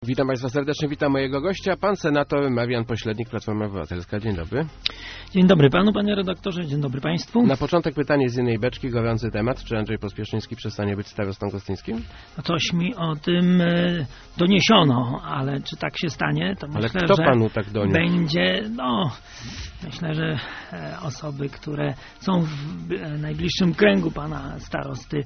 Witam Państwa serdecznie, witam mojego gościa, pan senator Marian Pośrednik, Platforma Obywatelska. Dzień dobry. Dzień dobry panu, panie redaktorze, dzień dobry państwu. Na początek pytanie z innej beczki, gorący temat. Czy Andrzej Pospieszyński przestanie być starostą gostyńskim? No coś mi o tym doniesiono, ale czy tak się stanie, to myślę, ale kto że panu tak doniósł? Będzie, myślę, że osoby, które są w najbliższym kręgu pana starosty,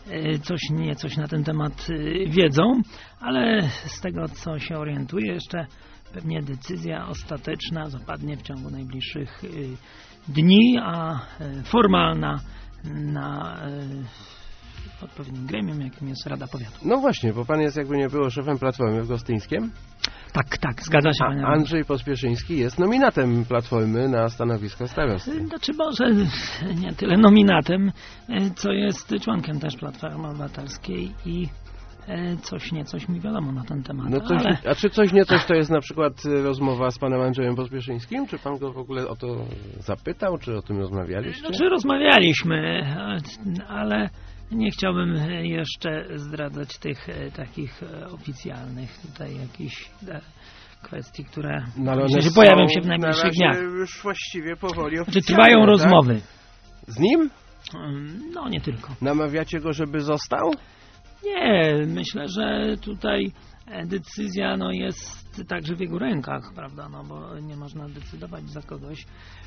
coś na ten temat wiedzą, ale z tego, co się orientuję, jeszcze pewnie decyzja ostateczna zapadnie w ciągu najbliższych dni, a formalna na odpowiednim gremium, jakim jest Rada Powiatu. No właśnie, bo pan jest, jakby nie było, szefem Platformy w Gostyńskiem. Tak, zgadza się. A Andrzej Pospieszyński jest nominatem Platformy na stanowisko starosty. Znaczy może nie tyle nominatem, co jest członkiem też Platformy Obywatelskiej i coś mi wiadomo na ten temat. No coś, ale... A czy coś to jest na przykład rozmowa z panem Andrzejem Pospieszyńskim? Czy pan go w ogóle o to zapytał? Czy o tym rozmawialiście? Znaczy rozmawialiśmy, ale nie chciałbym jeszcze zdradzać tych takich oficjalnych tutaj jakichś kwestii, które pojawią się w najbliższych dniach. Już właściwie powoli oficjalne. Znaczy trwają rozmowy. Z nim? No nie tylko. Namawiacie go, żeby został? Nie, myślę, że tutaj decyzja jest także w jego rękach, prawda, bo nie można decydować za kogoś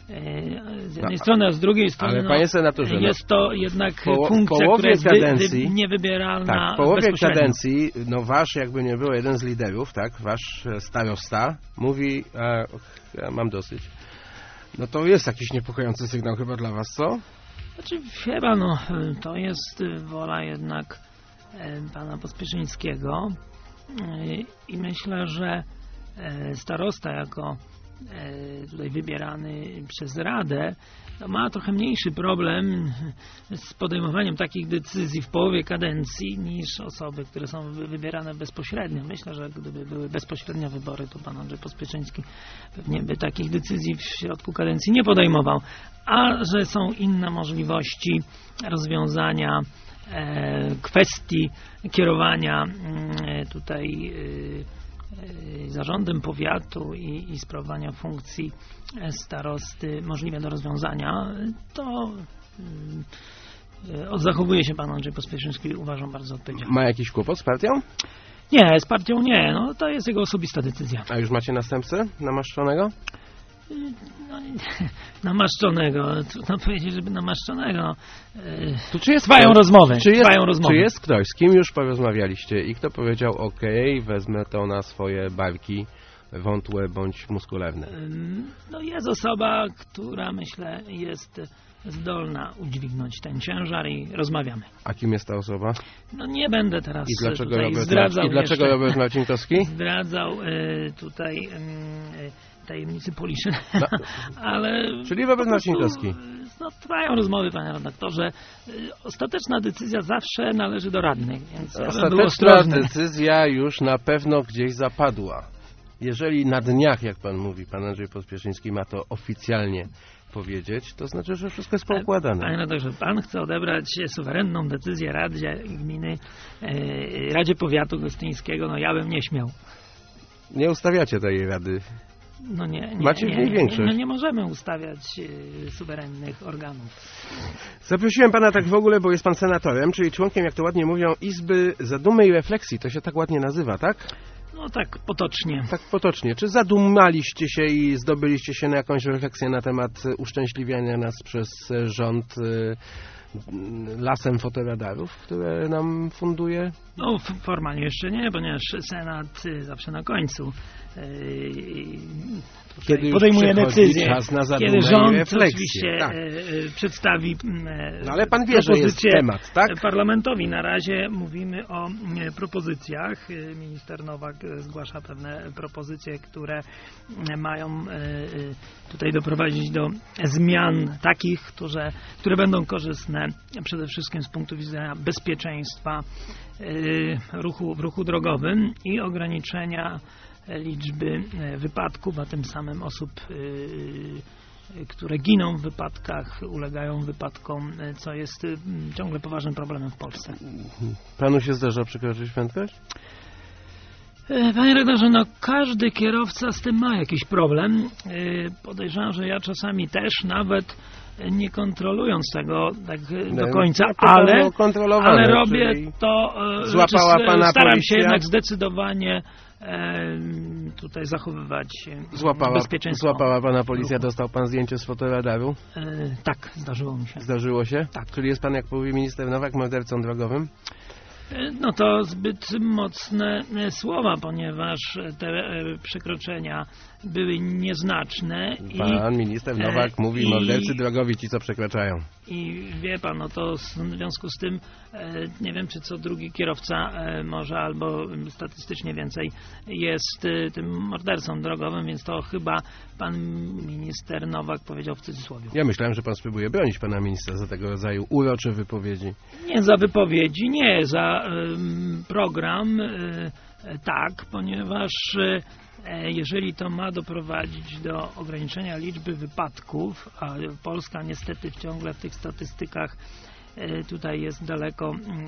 z jednej strony, a z drugiej strony ale panie senatorze, jest to jednak funkcja, która jest niewybieralna. Tak, w połowie kadencji, wasz, jakby nie było, jeden z liderów, tak, wasz starosta mówi, mam dosyć. No to jest jakiś niepokojący sygnał chyba dla was, co? Znaczy chyba, to jest wola jednak pana Pospieszyńskiego i myślę, że starosta jako tutaj wybierany przez Radę ma trochę mniejszy problem z podejmowaniem takich decyzji w połowie kadencji niż osoby, które są wybierane bezpośrednio. Myślę, że gdyby były bezpośrednio wybory, to pan Andrzej Pospieszyński pewnie by takich decyzji w środku kadencji nie podejmował. A że są inne możliwości rozwiązania kwestii kierowania tutaj zarządem powiatu i sprawowania funkcji starosty możliwe do rozwiązania, to zachowuje się pan Andrzej Pospieszyński, uważam, bardzo odpowiedzialnie. Ma jakiś kłopot z partią? Nie, z partią nie. To jest jego osobista decyzja. A już macie następcę namaszczonego? Namaszczonego. Trudno powiedzieć, żeby namaszczonego. To czy jest trwają rozmowy. Czy jest ktoś, z kim już porozmawialiście i kto powiedział, okej, wezmę to na swoje barki wątłe bądź muskulewne? Jest osoba, która, myślę, jest zdolna udźwignąć ten ciężar i rozmawiamy. A kim jest ta osoba? Nie będę teraz zdradzał. I dlaczego Robert Marcinkowski? Zdradzał tutaj tajemnicy Poliszy, ale... Czyli Robert Marcinkowski. Trwają rozmowy, panie redaktorze. Ostateczna decyzja zawsze należy do radnych, więc ostateczna decyzja już na pewno gdzieś zapadła. Jeżeli na dniach, jak pan mówi, pan Andrzej Pospieszyński ma to oficjalnie powiedzieć, to znaczy, że wszystko jest poukładane. Panie redaktorze, pan chce odebrać suwerenną decyzję Radzie Gminy, Radzie Powiatu Gostyńskiego, ja bym nie śmiał. Nie ustawiacie tej rady. Macie w niej większość. Nie możemy ustawiać suwerennych organów. Zaprosiłem pana tak w ogóle, bo jest pan senatorem, czyli członkiem, jak to ładnie mówią, Izby Zadumy i Refleksji. To się tak ładnie nazywa, tak? Tak potocznie. Tak potocznie. Czy zadumaliście się i zdobyliście się na jakąś refleksję na temat uszczęśliwiania nas przez rząd lasem fotoradarów, które nam funduje? Formalnie jeszcze nie, ponieważ Senat zawsze na końcu kiedy podejmuje decyzję, czas na kiedy rząd oczywiście przedstawi ale pan wie, że jest temat, tak? parlamentowi. Na razie mówimy o propozycjach. Minister Nowak zgłasza pewne propozycje, które mają tutaj doprowadzić do zmian takich, które będą korzystne przede wszystkim z punktu widzenia bezpieczeństwa w ruchu drogowym i ograniczenia liczby wypadków, a tym samym osób, które giną w wypadkach, ulegają wypadkom, co jest ciągle poważnym problemem w Polsce. Panu się zdarza przekroczyć prędkość? Panie redaktorze, no każdy kierowca z tym ma jakiś problem. Podejrzewam, że ja czasami też, nawet nie kontrolując tego tak do końca, ale robię to, staram się jednak zdecydowanie tutaj zachowywać bezpieczeństwo. Złapała pana policja, dostał pan zdjęcie z fotoradaru? Tak, zdarzyło mi się. Zdarzyło się? Tak. Czyli jest pan, jak mówi minister Nowak, mordercą drogowym? No to zbyt mocne słowa, ponieważ te przekroczenia były nieznaczne. Pan minister Nowak mówi mordercy drogowi, ci co przekraczają. I wie pan, no to w związku z tym nie wiem, czy co drugi kierowca może albo statystycznie więcej jest tym mordercą drogowym, więc to chyba pan minister Nowak powiedział w cudzysłowie. Ja myślałem, że pan spróbuje bronić pana ministra za tego rodzaju urocze wypowiedzi. Nie za wypowiedzi, nie za program, tak, ponieważ jeżeli to ma doprowadzić do ograniczenia liczby wypadków, a Polska niestety ciągle w tych statystykach tutaj jest daleko,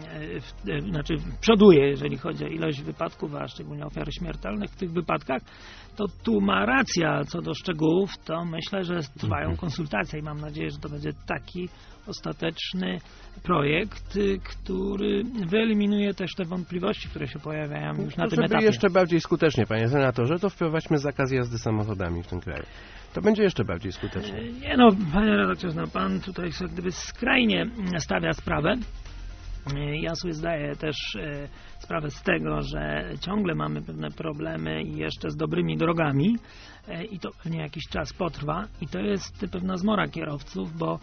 przoduje, jeżeli chodzi o ilość wypadków, a szczególnie ofiar śmiertelnych w tych wypadkach, to tu ma racja co do szczegółów, to myślę, że trwają konsultacje i mam nadzieję, że to będzie taki ostateczny projekt, który wyeliminuje też te wątpliwości, które się pojawiają już na tym etapie. Jeszcze bardziej skutecznie, panie senatorze, to wprowadźmy zakaz jazdy samochodami w tym kraju. To będzie jeszcze bardziej skuteczne. Nie no, panie redaktorze, no pan tutaj jak gdyby skrajnie stawia sprawę. Ja sobie zdaję też sprawę z tego, że ciągle mamy pewne problemy i jeszcze z dobrymi drogami i to pewnie jakiś czas potrwa i to jest pewna zmora kierowców, bo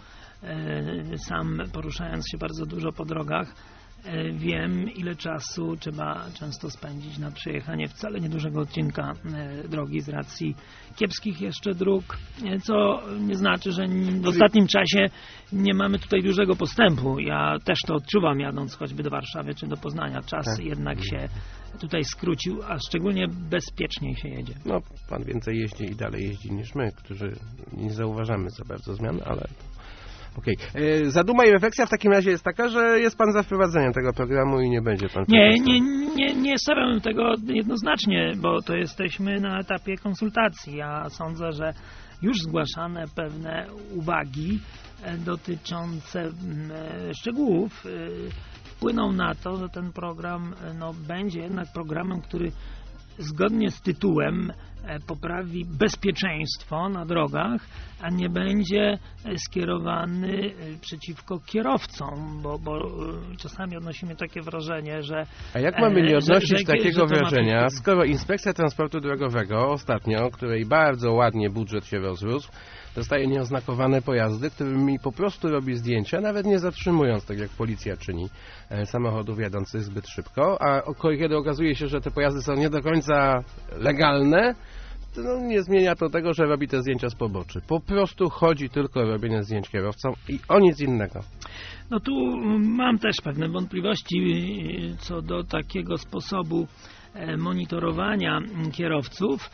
sam poruszając się bardzo dużo po drogach wiem, ile czasu trzeba często spędzić na przejechanie wcale niedużego odcinka drogi z racji kiepskich jeszcze dróg, co nie znaczy, że w ostatnim czasie nie mamy tutaj dużego postępu. Ja też to odczuwam, jadąc choćby do Warszawy czy do Poznania. Czas jednak się tutaj skrócił, a szczególnie bezpieczniej się jedzie. No, pan więcej jeździ i dalej jeździ niż my, którzy nie zauważamy za bardzo zmian, ale... Okej. Zaduma i refleksja w takim razie jest taka, że jest pan za wprowadzeniem tego programu i nie będzie pan... Nie stawiam tego jednoznacznie, bo to jesteśmy na etapie konsultacji. Ja sądzę, że już zgłaszane pewne uwagi dotyczące szczegółów wpłyną na to, że ten program będzie jednak programem, który zgodnie z tytułem poprawi bezpieczeństwo na drogach, a nie będzie skierowany przeciwko kierowcom, bo czasami odnosimy takie wrażenie, że... A jak mamy nie odnosić takiego wrażenia, skoro Inspekcja Transportu Drogowego ostatnio, której bardzo ładnie budżet się rozrósł, dostaje nieoznakowane pojazdy, którymi po prostu robi zdjęcia, nawet nie zatrzymując, tak jak policja czyni, samochodów jadących zbyt szybko, a kiedy okazuje się, że te pojazdy są nie do końca legalne, to nie zmienia to tego, że robi te zdjęcia z poboczy. Po prostu chodzi tylko o robienie zdjęć kierowcom i o nic innego. No tu mam też pewne wątpliwości co do takiego sposobu monitorowania kierowców.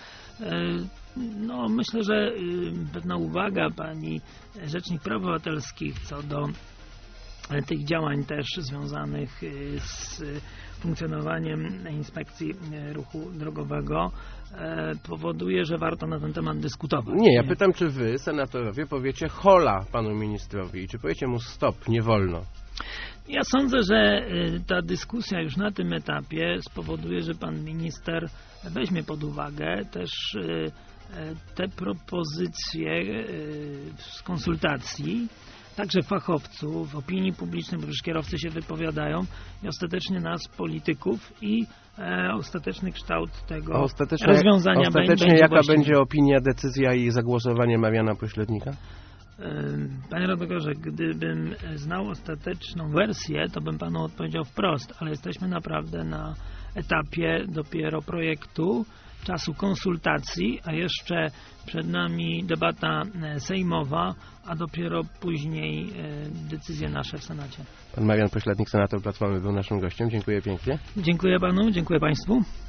No, myślę, że pewna uwaga pani Rzecznik Praw Obywatelskich co do tych działań też związanych z funkcjonowaniem Inspekcji Ruchu Drogowego powoduje, że warto na ten temat dyskutować. Nie, ja pytam, czy wy, senatorowie, powiecie hola panu ministrowi i czy powiecie mu stop, nie wolno? Ja sądzę, że ta dyskusja już na tym etapie spowoduje, że pan minister weźmie pod uwagę też te propozycje z konsultacji, także fachowców, opinii publicznej, bo już kierowcy się wypowiadają i ostatecznie nas, polityków i ostateczny kształt tego rozwiązania ostatecznie jaka będzie opinia, decyzja i zagłosowanie Mariana Pośrednika? Panie redaktorze, gdybym znał ostateczną wersję, to bym panu odpowiedział wprost, ale jesteśmy naprawdę na etapie dopiero projektu, czasu konsultacji, a jeszcze przed nami debata sejmowa, a dopiero później decyzje nasze w Senacie. Pan Marian Pośrednik, senator Platformy, był naszym gościem. Dziękuję pięknie. Dziękuję panu, dziękuję państwu.